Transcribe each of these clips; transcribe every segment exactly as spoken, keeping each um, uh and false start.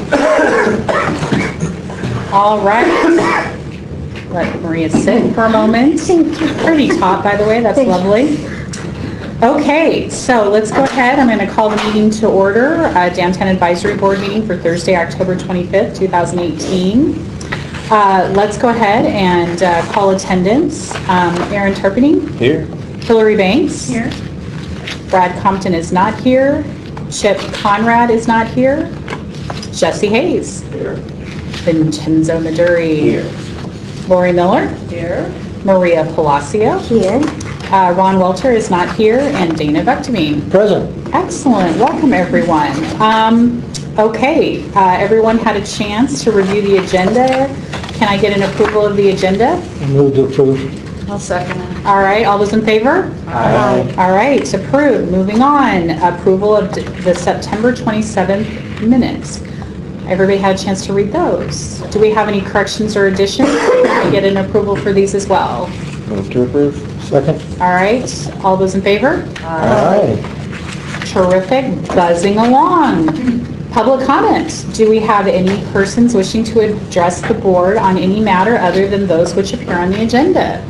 All right. Let Maria sit for a moment. Pretty top, by the way. That's lovely. Okay, so let's go ahead. I'm going to call the meeting to order. Uh, Downtown Advisory Board meeting for Thursday, October twenty-fifth, two thousand eighteen. Uh, let's go ahead and uh, call attendance. Um, Aaron Turpinning. Here. Hillary Banks. Here. Brad Compton is not here. Chip Conrad is not here. Jesse Hayes. Here. Vincenzo Maduri. Here. Lori Miller. Here. Maria Palacio. Here. Uh, Ron Welter is not here, and Dana Vectamine. Present. Excellent. Welcome, everyone. Um, okay, uh, everyone had a chance to review the agenda. Can I get an approval of the agenda? Move to approve. I'll second it. All right, all those in favor? Aye. All right, approved. Moving on, approval of d- the September twenty-seventh minutes. Everybody had a chance to read those. Do we have any corrections or additions? Can I get an approval for these as well? Move to approve. Second. All right, all those in favor? Aye. Terrific, buzzing along. Public comment. Do we have any persons wishing to address the board on any matter other than those which appear on the agenda?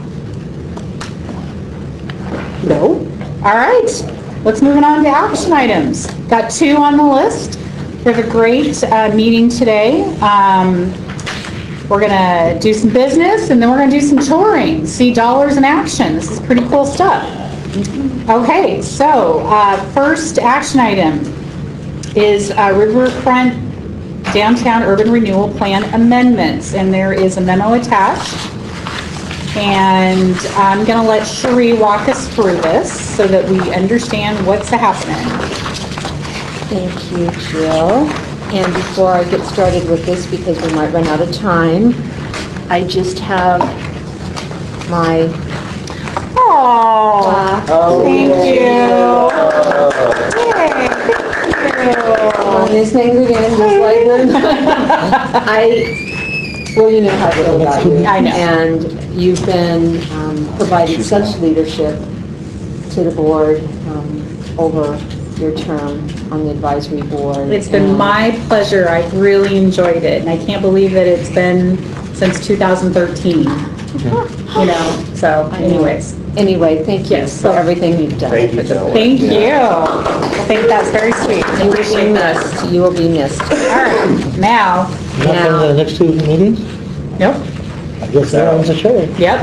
No? All right, let's move on to action items. Got two on the list. We have a great uh, meeting today. Um, we're gonna do some business and then we're gonna do some touring, see dollars in action. This is pretty cool stuff. Okay, so uh, first action item is uh, Riverfront Downtown Urban Renewal Plan amendments, and there is a memo attached. And I'm going to let Cherie walk us through this so that we understand what's happening. Thank you, Jill. And before I get started with this, because we might run out of time, I just have my Oh, uh, thank you. Yay, thank on you. this thing again, just like them. I, well, you know how I feel about you. I know. And you've been um, providing such leadership to the board um, over your term on the advisory board. It's been And- my pleasure. I've really enjoyed it. And I can't believe that it's been since two thousand thirteen. You know, so I know. anyways. Anyway, thank you Yes. for everything you've done. Thank you, Jill. Thank you. I think that's very sweet. I You will be appreciate that. missed. You will be missed. All right, now, Nothing in the next two meetings? nope, I guess that owns the show. yep.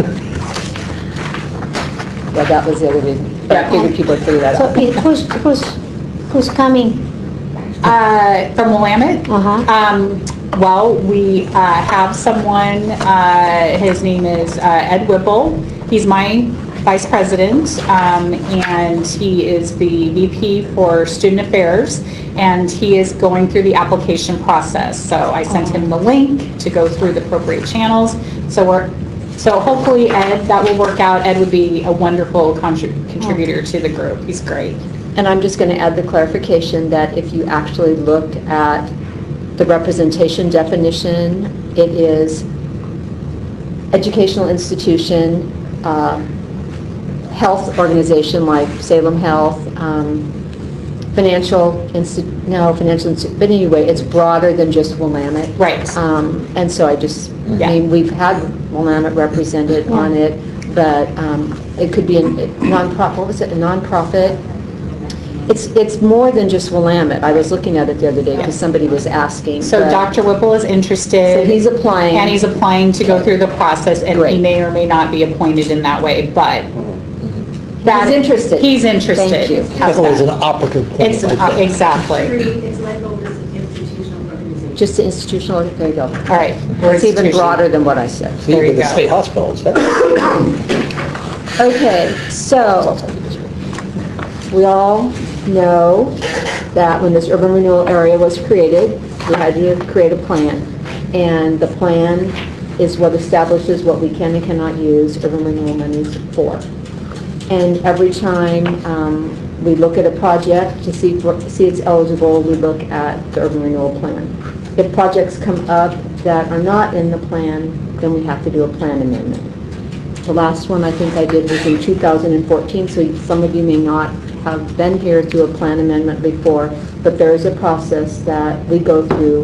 Well, that was the other reason. But I figured people would figure that So out. it- who's, who's, who's coming? Uh, from Willamette? Uh-huh. Um, well, we, uh, have someone, uh, his name is, uh, Ed Whipple. He's my vice president, um, and he is the V P for Student Affairs, and he is going through the application process. So I sent him the link to go through the appropriate channels. So we're, so hopefully Ed, that will work out. Ed would be a wonderful contrib- contributor to the group. He's great. And I'm just going to add the clarification that if you actually look at the representation definition, it is educational institution, uh, health organization like Salem Health, um, financial insti, no, financial institution, but anyway, it's broader than just Willamette. Right. Um, and so I just, Yeah. I mean, we've had Willamette represented on it, but um, it could be a nonprofit, what was it, a nonprofit? It's, it's more than just Willamette. I was looking at it the other day because somebody was asking. So but- Doctor Whipple is interested. So he's applying. And he's applying to go through the process, and he Great. may or may not be appointed in that way, but. that- interested. He's interested. Thank you. How's It's always an that? operative point. It's, like uh, that. exactly. It's labeled as an institutional organization. Just the institutional, there you go. All right. we're It's even institution. broader than what I said. See, there you with the go. state hospitals. that- Okay, so we all know that when this urban renewal area was created, we had to create a plan. And the plan is what establishes what we can and cannot use urban renewal monies for. And every time um, we look at a project to see, if- see it's eligible, we look at the urban renewal plan. If projects come up that are not in the plan, then we have to do a plan amendment. The last one I think I did was in two thousand fourteen, so some of you may not have been here to a plan amendment before, but there is a process that we go through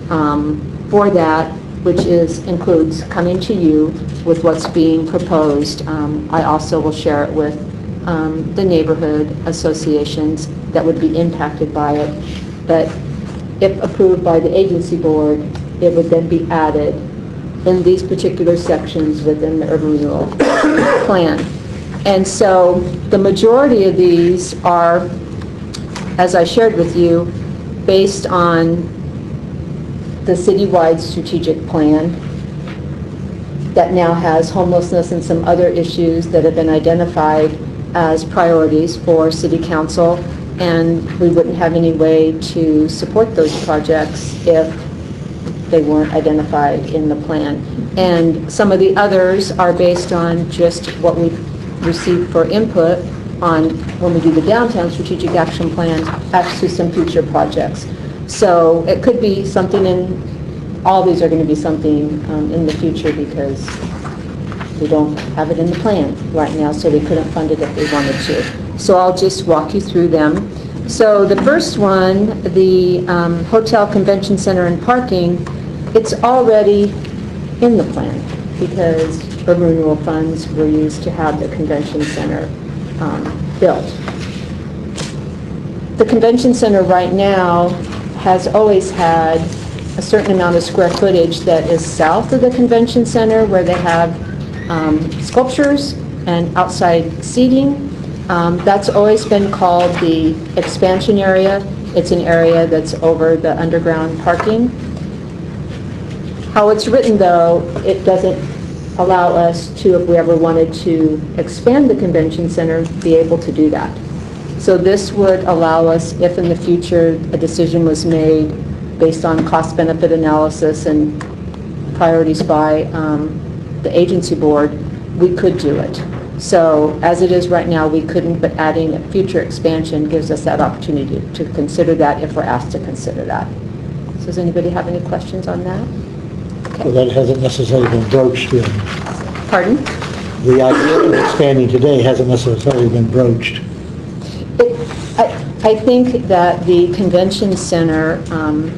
um, for that, which is, includes coming to you with what's being proposed. Um, I also will share it with um, the neighborhood associations that would be impacted by it. But if approved by the agency board, it would then be added in these particular sections within the urban renewal plan. And so the majority of these are, as I shared with you, based on the citywide strategic plan that now has homelessness and some other issues that have been identified as priorities for City Council, and we wouldn't have any way to support those projects if they weren't identified in the plan. And some of the others are based on just what we've received for input on when we do the downtown strategic action plan, actually some future projects. So it could be something in, all these are going to be something um, in the future because we don't have it in the plan right now, so we couldn't fund it if we wanted to. So I'll just walk you through them. So the first one, the um, hotel, convention center, and parking, it's already in the plan because urban renewal funds were used to have the convention center um, built. The convention center right now has always had a certain amount of square footage that is south of the convention center where they have um, sculptures and outside seating. Um, that's always been called the expansion area. It's an area that's over the underground parking. How it's written, though, it doesn't allow us to, if we ever wanted to expand the convention center, be able to do that. So this would allow us, if in the future a decision was made based on cost-benefit analysis and priorities by um, the agency board, we could do it. So as it is right now, we couldn't, but adding a future expansion gives us that opportunity to consider that if we're asked to consider that. So does anybody have any questions on that? So that hasn't necessarily been broached yet. Pardon? The idea of expanding today hasn't necessarily been broached. It, I, I think that the convention center, um,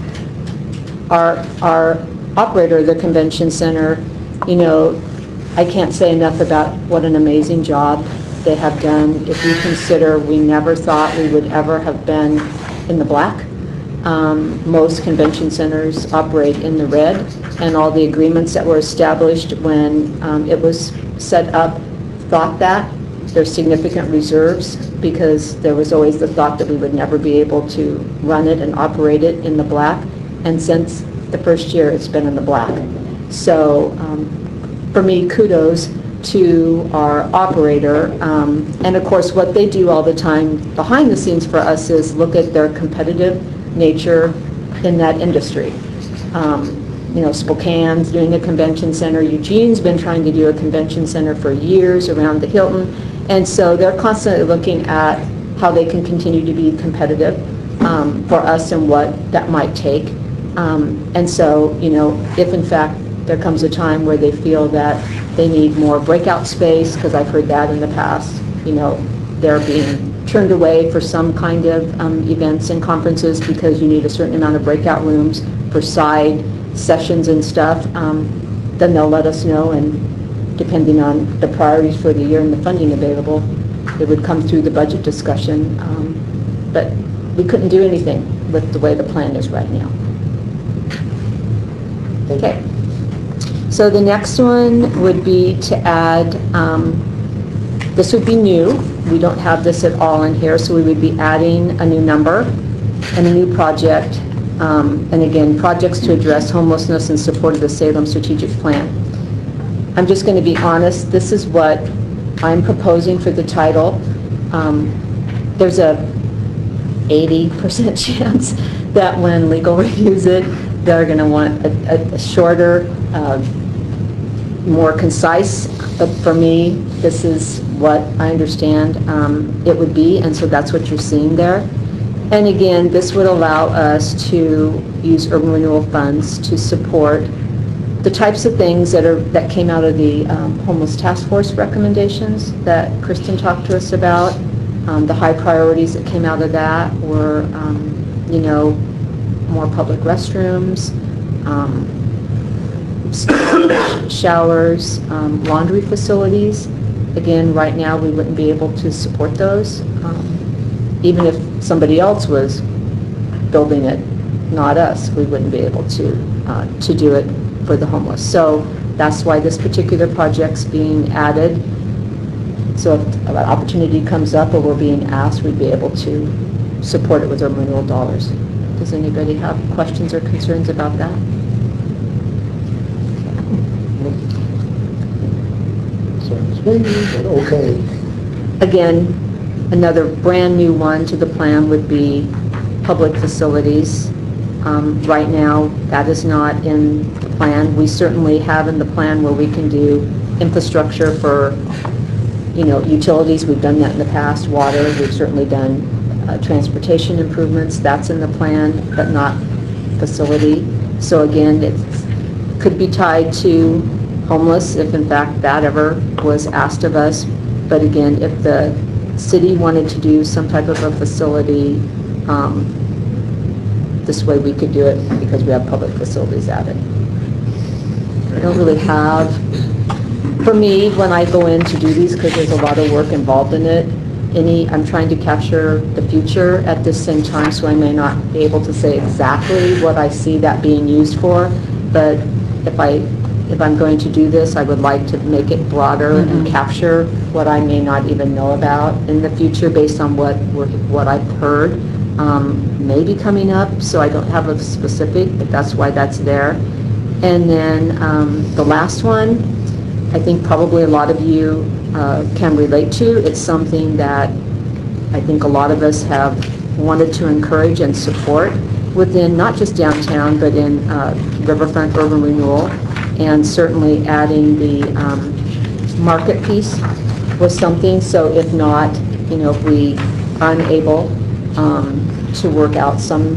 our, our operator of the convention center, you know, I can't say enough about what an amazing job they have done. If you consider we never thought we would ever have been in the black. Um, most convention centers operate in the red, and all the agreements that were established when um, it was set up thought that. There's significant reserves because there was always the thought that we would never be able to run it and operate it in the black, and since the first year it's been in the black. So um, for me, kudos to our operator, um, and of course what they do all the time behind the scenes for us is look at their competitive nature in that industry. Um, you know, Spokane's doing a convention center, Eugene's been trying to do a convention center for years around the Hilton, and so they're constantly looking at how they can continue to be competitive um, for us and what that might take. Um, and so, you know, if in fact there comes a time where they feel that they need more breakout space, because I've heard that in the past, you know, they're being turned away for some kind of um, events and conferences because you need a certain amount of breakout rooms for side sessions and stuff, um, then they'll let us know, and depending on the priorities for the year and the funding available, it would come through the budget discussion. Um, but we couldn't do anything with the way the plan is right now. Okay. So the next one would be to add, um, this would be new. We don't have this at all in here, so we would be adding a new number and a new project. Um, and again, projects to address homelessness in support of the Salem Strategic Plan. I'm just going to be honest, this is what I'm proposing for the title. Um, there's a eighty percent chance that when legal reviews it, they're going to want a, a, a shorter, uh, more concise. But for me, this is what I understand um, it would be, and so that's what you're seeing there. And again, this would allow us to use urban renewal funds to support the types of things that are that came out of the um, homeless task force recommendations that Kristen talked to us about. Um, the high priorities that came out of that were, um, you know, more public restrooms, um, showers, um, laundry facilities. Again, right now, we wouldn't be able to support those. Um, Even if somebody else was building it, not us, we wouldn't be able to, uh, to do it for the homeless. So that's why this particular project's being added. So if an opportunity comes up or we're being asked, we'd be able to support it with our renewal dollars. Does anybody have questions or concerns about that? Sounds maybe, but okay. Again, another brand-new one to the plan would be public facilities. Um, Right now, that is not in the plan. We certainly have in the plan where we can do infrastructure for, you know, utilities. We've done that in the past, water. We've certainly done uh, transportation improvements. That's in the plan, but not facility. So again, it could be tied to homeless if in fact that ever was asked of us. But again, if the city wanted to do some type of a facility, um, this way we could do it because we have public facilities added. I don't really have, for me, when I go in to do these, because there's a lot of work involved in it, any, I'm trying to capture the future at this same time, so I may not be able to say exactly what I see that being used for, but if I If I'm going to do this, I would like to make it broader and capture what I may not even know about in the future based on what we're- what I've heard. Um, maybe coming up, so I don't have a specific, but that's why that's there. And then um, the last one, I think probably a lot of you uh, can relate to. It's something that I think a lot of us have wanted to encourage and support within not just downtown, but in uh, Riverfront Urban Renewal. And certainly adding the um, market piece was something. So if not, you know, if we are unable um, to work out some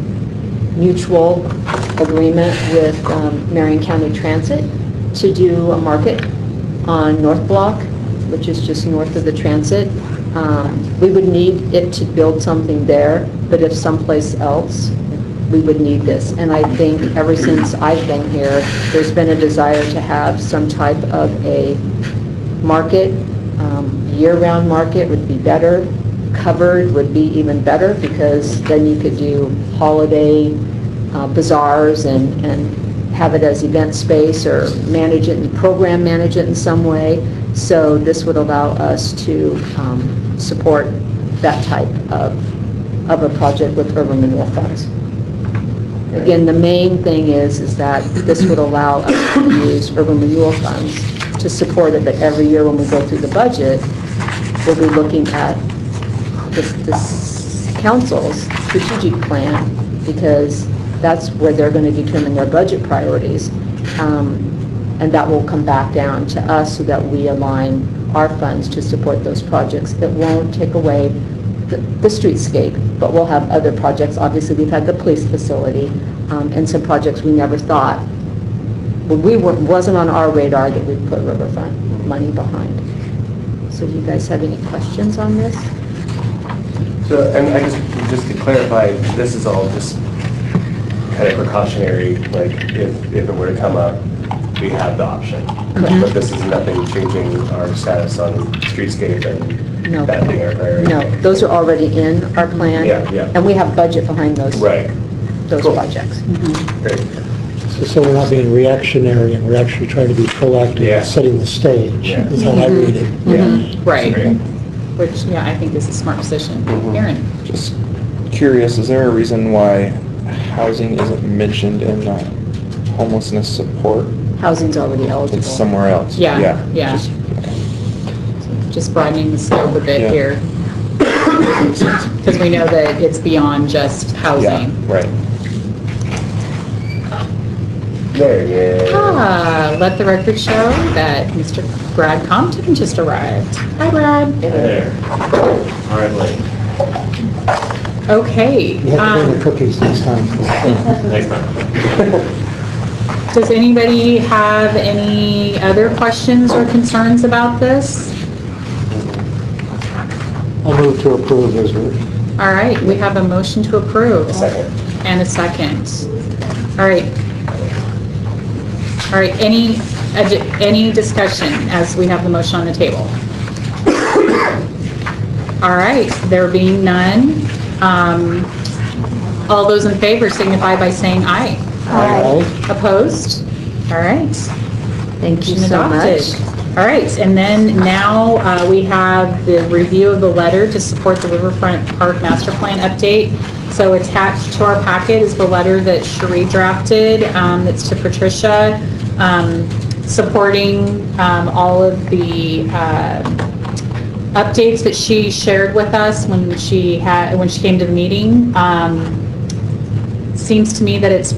mutual agreement with um, Marion County Transit to do a market on North Block, which is just north of the transit, um, we would need it to build something there. But if someplace else, we would need this. And I think ever since I've been here, there's been a desire to have some type of a market. Um, year-round market would be better. Covered would be even better because then you could do holiday uh, bazaars and, and have it as event space or manage it and program manage it in some way. So this would allow us to um, support that type of, of a project with urban renewal funds. Again, the main thing is, is that this would allow us to use urban renewal funds to support it, but every year when we go through the budget, we'll be looking at this, this council's strategic plan, because that's where they're going to determine their budget priorities. Um, and that will come back down to us so that we align our funds to support those projects. It won't take away the, the streetscape, but we'll have other projects. Obviously, we've had the police facility um, and some projects we never thought, well, we were, wasn't on our radar that we'd put Riverfront money behind. So do you guys have any questions on this? So, and I just, just to clarify, this is all just kind of precautionary, like if, if it were to come up, we have the option. Correct. But this is nothing changing our status on streetscape and No. that being our priority. No, those are already in our plan. Yeah, yeah. And we have budget behind those, Right. those Cool. projects. Great. So- So we're not being reactionary, and we're actually trying to be proactive Yeah. in setting the stage, Yeah. is how I read it. Yeah. Right. Great. Which, yeah, I think is a smart position. Mhm. Aaron? Just curious, is there a reason why housing isn't mentioned in that homelessness support? Housing's already eligible. It's somewhere else. Yeah, yeah. Just- Just broadening the scope a bit Yeah. here. Because we know that it's beyond just Yeah, housing. right. There, yeah. Ah, let the record show that Mister Brad Compton just arrived. Hi, Brad. There. All right, Lane. Okay. You have to bring um, the cookies next time. Next time. Does anybody have any other questions or concerns about this? I move to approve as written. All right, we have a motion to approve. Second. And a second. All right, All right, any, addi- any discussion as we have the motion on the table? All right, there being none, um, all those in favor signify by saying aye. Aye. Opposed? All right. Thank you Motion so adopted. much. All right, and then now uh, we have the review of the letter to support the Riverfront Park Master Plan update. So attached to our packet is the letter that Cherie drafted, um, that's to Patricia, um, supporting um, all of the uh, updates that she shared with us when she had, when she came to the meeting. Um, Seems to me that it's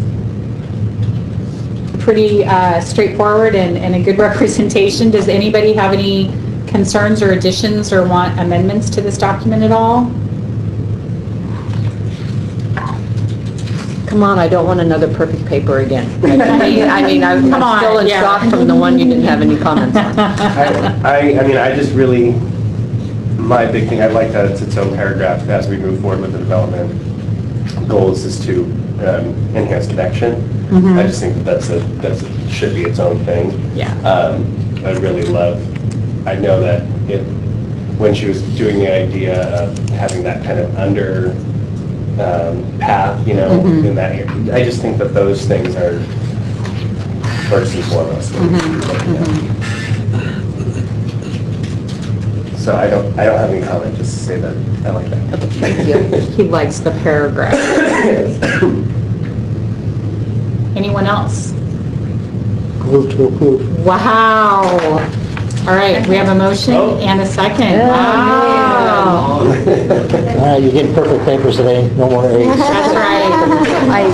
pretty uh, straightforward and, and a good representation. Does anybody have any concerns or additions or want amendments to this document at all? Come on, I don't want another perfect paper again. I mean, I mean, I'm Come on, still in yeah. shock from the one you didn't have any comments on. I, I I mean, I just really, my big thing, I'd like that it's its own paragraph as we move forward with the development goals is to um, enhance connection. I just think that that's a, that's, a- should be its own thing. Yeah. Um, I really love, I know that it, when she was doing the idea of having that kind of under um, path, you know, Mhm. in that, area, I just think that those things are first and foremost. what we should be looking at. So I don't, I don't have any comment, just to say that I like that. Thank you. He likes the paragraph. Anyone else? Move to approve. Wow. All right, we have a motion Oh. and a second. Yeah. Wow. All right, you're getting perfect papers today, no more A's. That's right.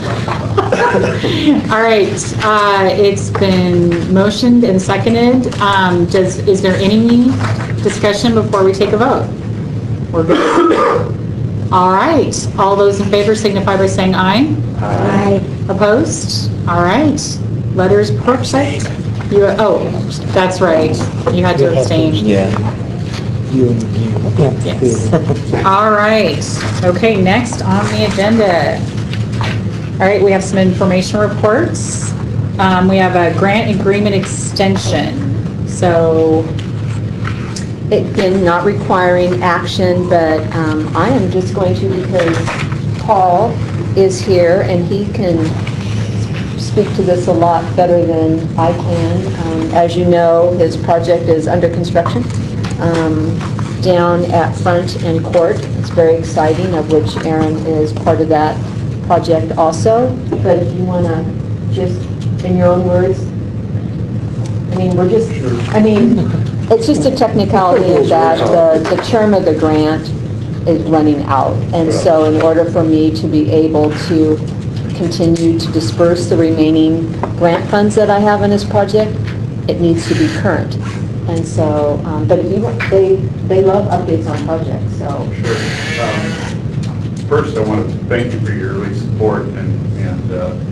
All right, uh, it's been motioned and seconded. Um, does, is there any discussion before we take a vote? We're good. All right, all those in favor signify by saying aye. Aye. Opposed? All right, letter is perfect. You, oh, that's right, you had to abstain. Yeah. You and you. Yeah, Yes. you. All right, okay, next on the agenda. All right, we have some information reports. Um, we have a grant agreement extension. So, Again, not requiring action, but um, I am just going to, because Paul is here and he can speak to this a lot better than I can. Um, As you know, his project is under construction um, down at Front and Court. It's very exciting, of which Aaron is part of that project also. But if you want to just, in your own words, I mean, we're just, I mean, it's just a technicality that the, the term of the grant is running out. And so in order for me to be able to continue to disperse the remaining grant funds that I have in this project, it needs to be current. And so, um, but if you, they, they love updates on projects, so. Sure. Um, First, I want to thank you for your early support and, and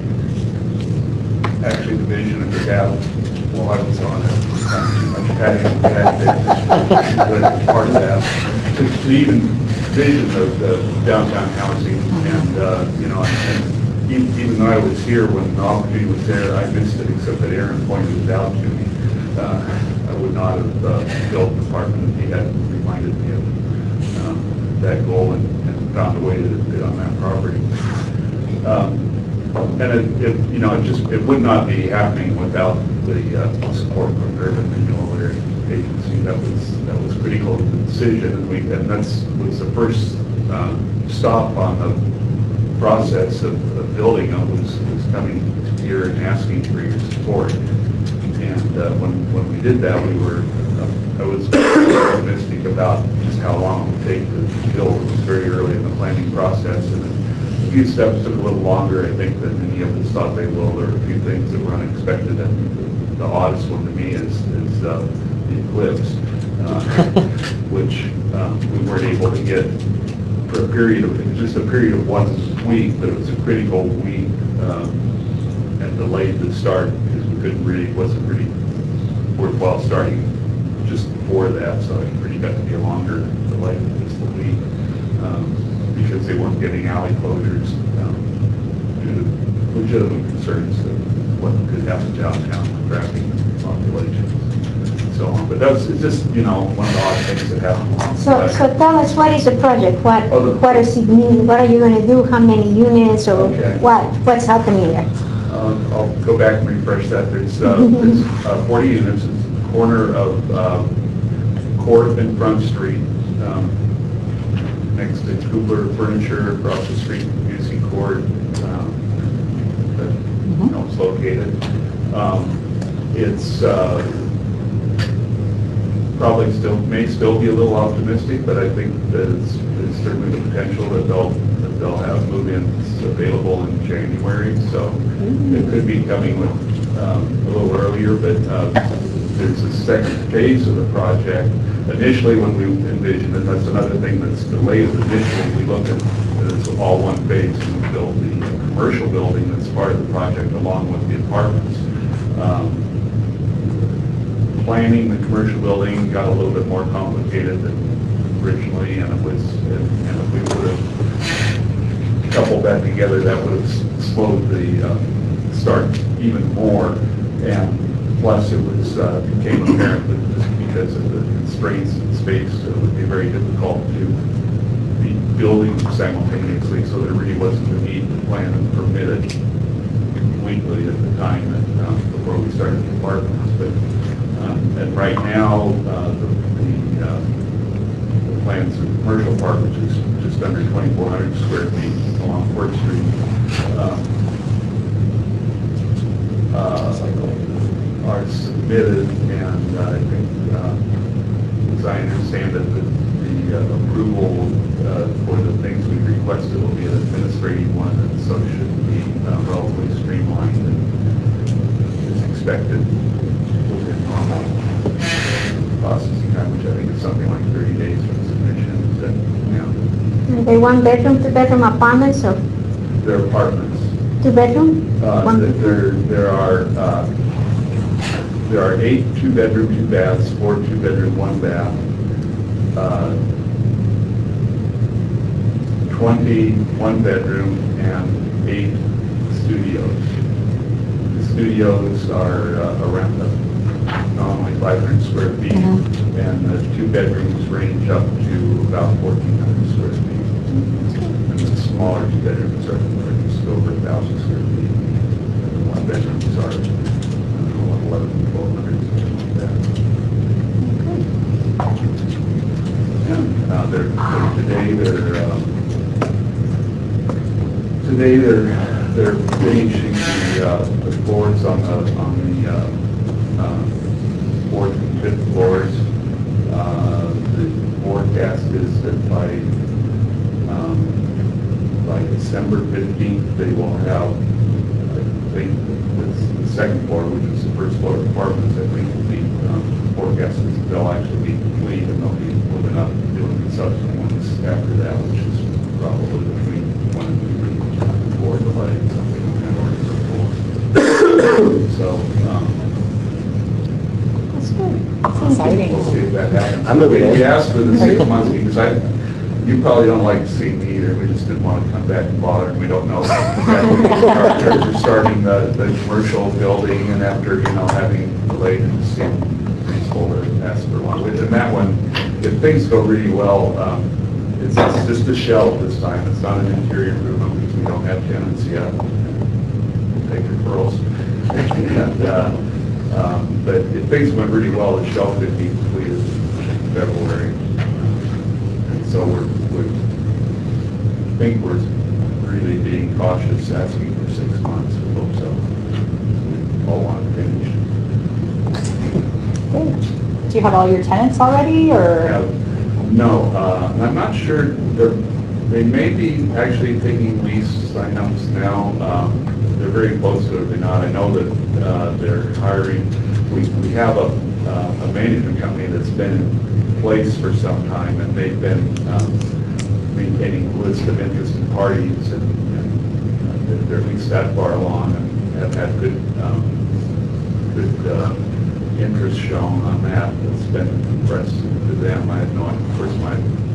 uh, actually the vision of the gal while I was on it. Not too much passion, but part of that. To to even vision of the downtown housing and, uh, you know, and even even though I was here when the opportunity was there, I missed it except that Aaron pointed it out to me. Uh, I would not have uh, built the apartment if he hadn't reminded me of um, that goal and, and found a way to bid on that property. Um, and it, it, you know, it just, it would not be happening without the uh, support from the Urban Renewal Area Agency. That was, that was critical to the decision, and we, and that's, was the first uh, stop on the process of, of building. I was, was coming here and asking for your support. And uh, when, when we did that, we were, uh, I was optimistic about just how long it would take to build. It was very early in the planning process, and a few steps took a little longer, I think, than any of us thought they will. There were a few things that were unexpected, and the, the oddest one to me is, is uh, the eclipse, uh, which um, we weren't able to get for a period of, it was just a period of one week, but it was a critical week, um, and delayed the start because we couldn't really, it wasn't really worthwhile starting just before that, so it really got to be a longer delay than just a week. Um, because they weren't getting alley closures um, due to legitimate concerns that what could happen downtown with traffic and population and so on. But that's, it's just, you know, one of the odd things that happen. So, so tell us, what is the project? What, Oh, the- what does it mean? What are you gonna do? How many units or Okay. what? What's happening there? Um, I'll go back and refresh that. There's, uh, there's uh, forty units. It's the corner of um, Court and Front Street, um, next to Cooper Furniture, across the street from Busey Court. Um, that, you know, it's located. Um, it's uh, probably still, may still be a little optimistic, but I think that it's, it's certainly the potential that they'll, that they'll have move-ins available in January. So it could be coming with, um, a little earlier, but uh, there's a second phase of the project. Initially, when we envisioned, and that's another thing that's delayed, initially we looked at it as all one phase and we built the commercial building that's part of the project along with the apartments. Um, Planning the commercial building got a little bit more complicated than originally, and it was, and and if we would have coupled that together, that would have slowed the uh, start even more. And plus, it was uh, became apparent that just because of the constraints in space, it would be very difficult to be building simultaneously. So there really wasn't the need to plan and permit it completely at the time that um, before we started the apartments. But Um, and right now, uh, the, the, uh, the plans of the commercial park, which is just under twenty-four hundred square feet along Fourth Street, um, uh, are submitted, and uh, I think, uh, as I understand it, the, the uh, approval uh, for the things we requested will be an administrative one, and so it should be uh, relatively streamlined and is expected normal processing time, which I think is something like thirty days from submission. That, you know, Are they one bedroom, two bedroom apartments or their apartments. two bedroom? Uh, One- th- there, there are uh, there are eight two bedroom, two baths, four two bedroom, one bath, uh, twenty one bedroom, and eight studios. The studios are uh, around the normally five hundred square feet, and the two bedrooms range up to about fourteen hundred square feet. And the smaller two bedrooms are just over one thousand square feet. And the one bedrooms are uh, eleven, twelve hundred, something like that. And uh, they're, they're, today they're, um, today they're, they're finishing the, uh, the floors on the, on the, uh, uh, fourth and fifth floors. Uh, the forecast is that by um, by December fifteenth, they will have, I think, this, the second floor, which is the first floor of apartments, I think the um, forecast is that they'll actually be complete, and they'll be moving up and doing the subsequent ones after that, which is probably between one and three, four, five, something like that, or four. So, um, Exciting. we'll see if that happens. I'm moving We in. we asked for the six months because I, you probably don't like to see me either. We just didn't want to come back and bother, and we don't know exactly after we're starting the, the commercial building and after, you know, having delayed and just seemed reasonable to ask for one. And that one, if things go really well, um, it's, it's just a shell this time. It's not an interior improvement because we don't have tenants yet. Take referrals. And, uh, Um, but if things went really well, the shell could be completed in February. And so we're, we think we're really being cautious, asking for six months. We hope so. We all want to finish. Do you have all your tenants already, or? Uh, No, uh, I'm not sure. They're, they may be actually taking lease sign-ups now. Um, They're very close to it, they're not. I know that uh, they're hiring, we, we have a, uh, a management company that's been in place for some time, and they've been um, maintaining a list of interested parties, and, and uh, they're at least that far along, and have had good, um, good uh, interest shown on that. It's been impressive to them. I have no, of course, my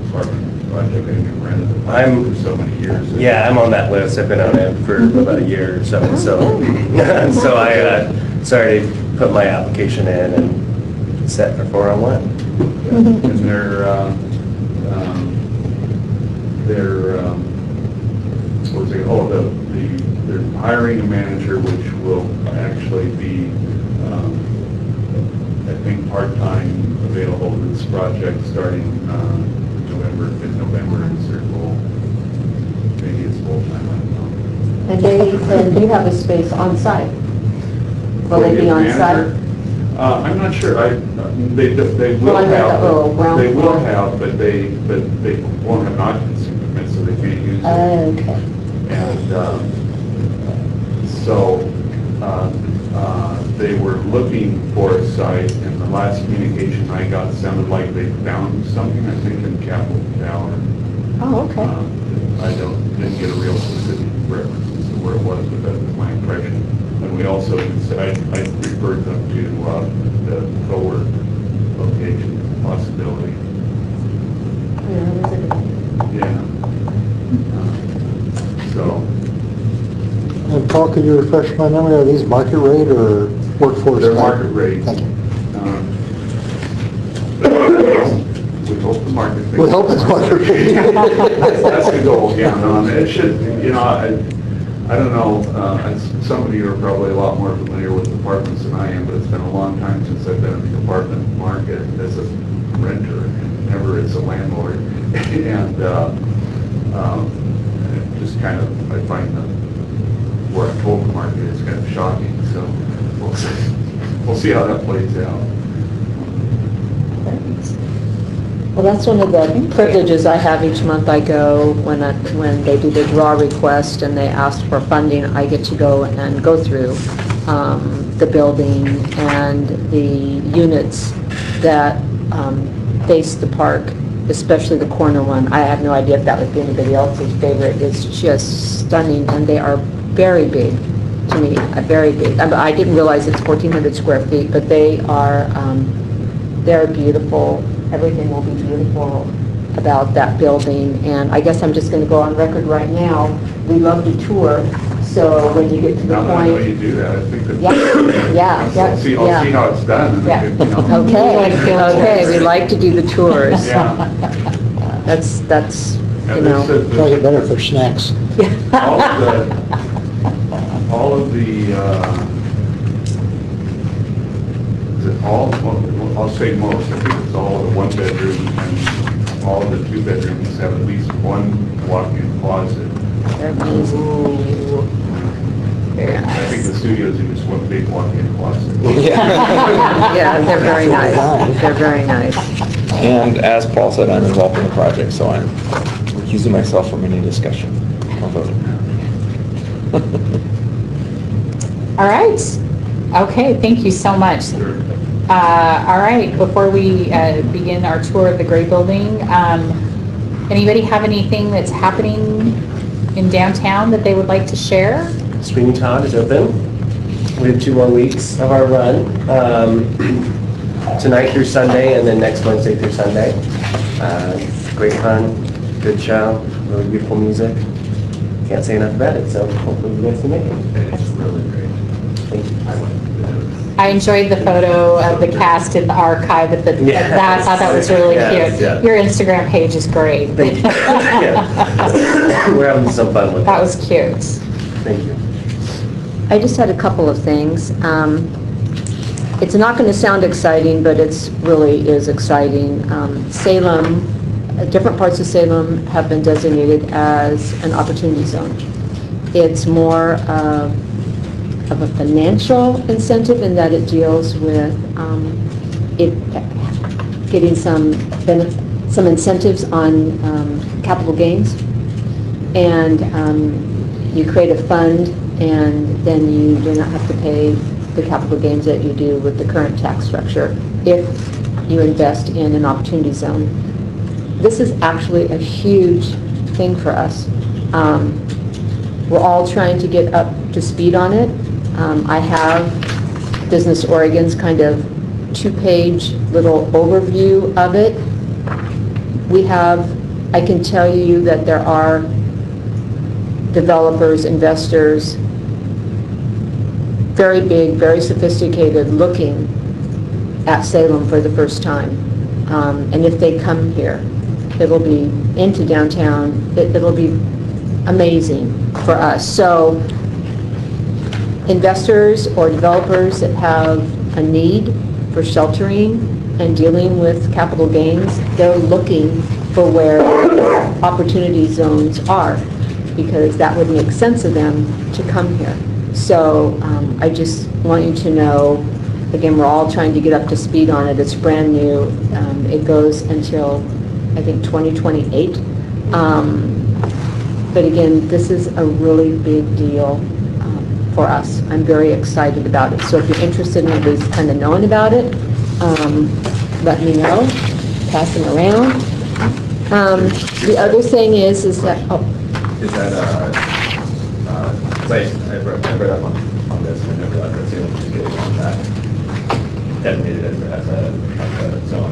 apartment project getting rented. I'm- For so many years. Yeah, I'm on that list. I've been on it for about a year or so. So, so I uh, started to put my application in and set for four on one. And they're, uh, um, they're, um, what was it, oh, the, the, they're hiring a manager which will actually be, um, I think, part-time available to this project starting, uh, November, mid-November, and third full, maybe it's full-time, I don't know. And they, and do you have a space on site? Will they be on site? Uh, I'm not sure, I, they, they will Well, I read that have, little ground they will floor. have, but they, but they won't have an occupancy permit, so they can't use it. Okay. And um, so uh, uh, they were looking for a site, and the last communication I got sounded like they found something, I think in Capitol Tower. Oh, okay. Uh, I don't, didn't get a real specific reference as to where it was, but that was my impression. And we also, I, I referred them to uh, the forward location possibility. Yeah, that's a good idea. Yeah. Uh, So, And Paul, could you refresh my memory, are these market rate or workforce? they're type? market rate. Thank you. Um, We hope the market. We hope it's market rate. That's that's the goal, yeah, no, and it should, you know, I, I don't know, uh, it's- some of you are probably a lot more familiar with apartments than I am, but it's been a long time since I've been in the apartment market as a renter, and never as a landlord. And, uh, um, it just kind of, I find the, where I'm told the market is kind of shocking, so we'll see, we'll see how that plays out. Well, that's one of the privileges I have each month I go, when I, when they do the draw request and they ask for funding, I get to go and go through um, the building and the units that um, face the park, especially the corner one. I have no idea if that would be anybody else's favorite. It's just stunning, and they are very big to me, uh, very big. I I didn't realize it's fourteen hundred square feet, but they are, um, they're beautiful. Everything will be beautiful about that building, and I guess I'm just going to go on record right now. We love to tour, so when you get to the Now that I know you point... do that, I think that. Yeah, yeah, I'll yeah, see, I'll yeah. see how it's done. and Yeah, if, you know. okay, okay, we like to do the tours. Yeah. That's, that's, And you there's know... a- Try to get better for snacks. All of the, all of the, uh, is it all, well, I'll say most, I think it's all of the one bedroom and all of the two bedrooms have at least one walk-in closet. They're amazing. Very I think nice. the studios are just one big walk-in closet. Yeah, they're very nice. They're very nice. And as Paul said, I'm involved in the project, so I'm recusing myself from any discussion or voting. All right. Okay, thank you so much. Sure. Uh, all right, before we uh, begin our tour of the Gray Building, um, anybody have anything that's happening in downtown that they would like to share? Sweeney Todd is open. We have two more weeks of our run, um, tonight through Sunday, and then next Wednesday through Sunday. Uh, great fun, good show, really beautiful music. Can't say enough about it, so hopefully you guys can make it. It's really great. Thank you. I like it. I enjoyed the photo of the cast in the archive at the, Yes. that, I thought that was really Yes, cute. yeah. Your Instagram page is great. Thank you. Yeah. We're having some fun with it. That was cute. Thank you. I just had a couple of things. Um, It's not going to sound exciting, but it's really is exciting. Um, Salem, uh, different parts of Salem have been designated as an opportunity zone. It's more of, of a financial incentive in that it deals with um, it getting some benefit, some incentives on um, capital gains. And um, you create a fund, and then you do not have to pay the capital gains that you do with the current tax structure if you invest in an opportunity zone. This is actually a huge thing for us. Um, we're all trying to get up to speed on it. Um, I have Business Oregon's kind of two-page little overview of it. We have I can tell you that there are developers, investors, very big, very sophisticated, looking at Salem for the first time. Um, and if they come here, it'll be into downtown, it, it'll be amazing for us. So investors or developers that have a need for sheltering and dealing with capital gains, they're looking for where opportunity zones are, because that would make sense of them to come here. So um, I just want you to know, again, we're all trying to get up to speed on it. It's brand new. Um, it goes until, I think, twenty twenty-eight. Um, but again, this is a really big deal um, for us. I'm very excited about it. So if you're interested in at least kind of knowing about it, um, let me know. Pass them around. Um, the other thing is, is that, oh, Is that, uh, uh, 'cause I, I read, I read up on, on this, and I never realized that Salem was getting on that, designated as, as a, as a zone.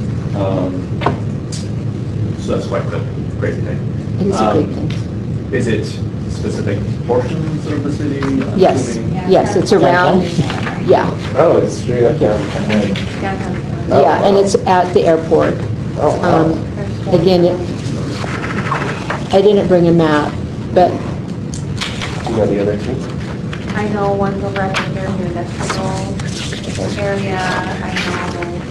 Um, so that's quite the crazy thing. it is a Um, great thing. Is it specific portions of the city? I'm Yes, assuming? yes, it's around, yeah, Oh, it's straight up down. yeah, and it's at the airport. Oh, wow. Um, Again, it, I didn't bring a map, but Do you know the other two? I know one's over at the Fairview Industrial area. I know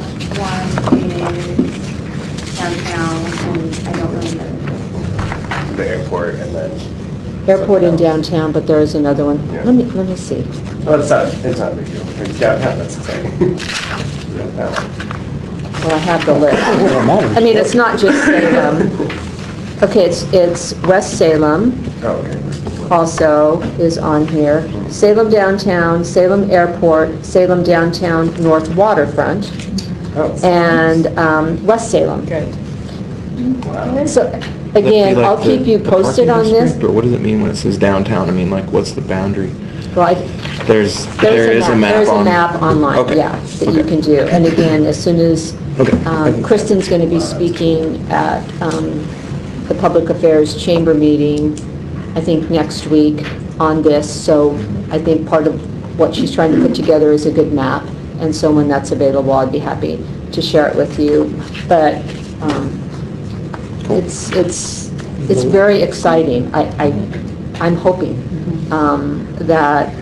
one is downtown, and I don't really know. The airport and then, airport in downtown, but there is another one. Yeah. Let me, let me see. well, it's not, it's not a big deal. It's downtown, that's exciting. Downtown. Well, I have the list. I mean, it's not just Salem. Okay, it's, it's West Salem Oh, okay. also is on here. Salem Downtown, Salem Airport, Salem Downtown North Waterfront, Oh, and um, West Salem. Good. wow. So, Would that be again, like I'll the- keep you the posted parking on this. district, Or what does it mean when it says downtown? I mean, like, what's the boundary? Well, I- There's, there is a map There's a on. map online, Okay. yeah, that you Okay. can do. And again, as soon as, Okay. um, Kristen's going to be speaking at um, the Public Affairs Chamber meeting, I think next week on this, so I think part of what she's trying to put together is a good map, and so when that's available, I'd be happy to share it with you. But um, it's, it's, it's very exciting. I, I, I'm hoping um, that,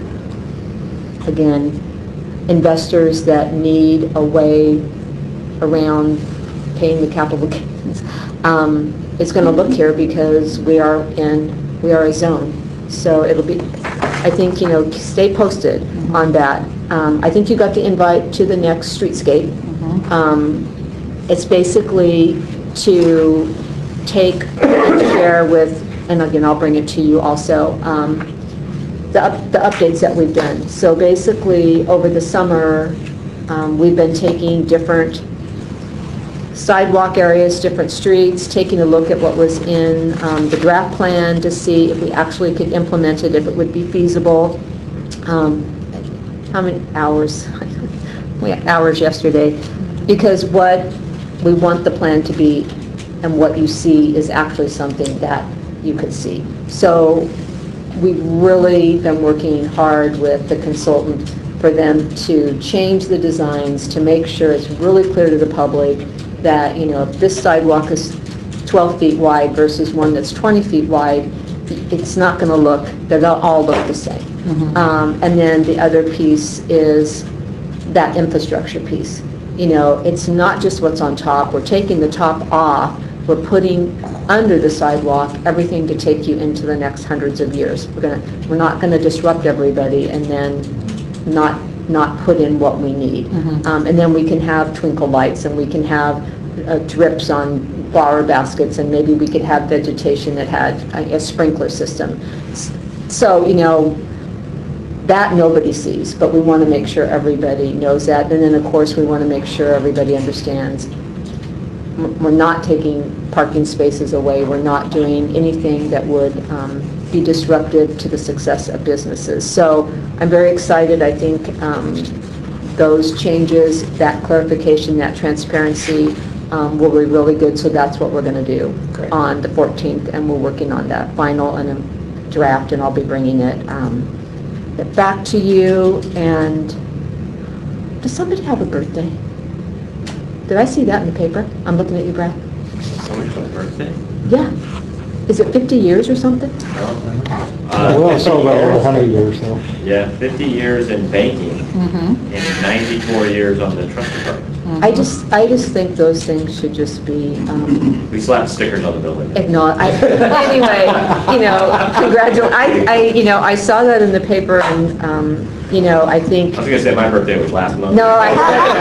again, investors that need a way around paying the capital gains, um, is going to look here because we are in, we are a zone. So it'll be, I think, you know, stay posted on that. Um, I think you got the invite to the next Streetscape. Um, It's basically to take and share with, and again, I'll bring it to you also, um, the up- the updates that we've done. So basically, over the summer, um, we've been taking different sidewalk areas, different streets, taking a look at what was in um, the draft plan to see if we actually could implement it, if it would be feasible. Um, How many hours? We had hours yesterday. Because what we want the plan to be and what you see is actually something that you could see. So we've really been working hard with the consultant for them to change the designs to make sure it's really clear to the public that, you know, if this sidewalk is twelve feet wide versus one that's twenty feet wide, it's not going to look, they'll all look the same. Um, and then the other piece is that infrastructure piece. You know, it's not just what's on top. We're taking the top off. We're putting under the sidewalk everything to take you into the next hundreds of years. We're gonna, we're not going to disrupt everybody and then not not put in what we need. Um, and then we can have twinkle lights and we can have uh, drips on flower baskets, and maybe we could have vegetation that had a, a sprinkler system. S- So, you know, that nobody sees, but we want to make sure everybody knows that. And then, of course, we want to make sure everybody understands m- we're not taking parking spaces away. We're not doing anything that would um, be disruptive to the success of businesses. So I'm very excited. I think um, those changes, that clarification, that transparency um, will be really good, so that's what we're going to do Great. on the fourteenth, and we're working on that final and a draft, and I'll be bringing it um, it back to you. And does somebody have a birthday? Did I see that in the paper? I'm looking at you, Brad. Somebody's birthday? Yeah. Is it fifty years or something? Uh, We only celebrate over a fifty hundred years, though. Yeah, fifty years in banking Mm-hmm. and ninety-four years on the trust department. I just, I just think those things should just be, um, We slapped stickers on the building. acknowledged. I, anyway, you know, congratulations. I, I, you know, I saw that in the paper, and, um, you know, I think, I was gonna say my birthday was last month. no, I,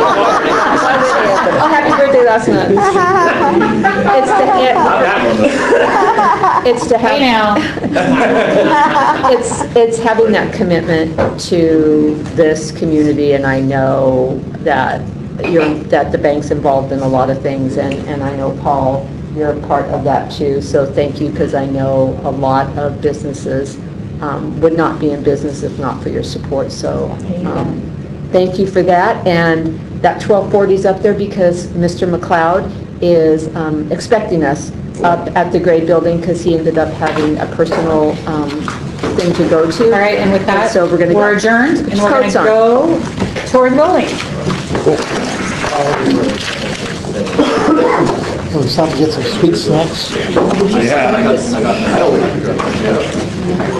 oh, happy birthday last month. It's Not to, that one, though. it's to Hey have, now. it's, it's having that commitment to this community, and I know that you're, that the bank's involved in a lot of things, and, and I know, Paul, you're a part of that too, so thank you, because I know a lot of businesses um, would not be in business if not for your support, so um, thank you for that. And that twelve forty is up there because Mister McLeod is um, expecting us up at the Gray Building, because he ended up having a personal um, thing to go to. All right, and with that, So we're gonna go- we're adjourned, and we're going Coats to on. go toward the building. We stop to get some sweet snacks. Yeah, I got, I got.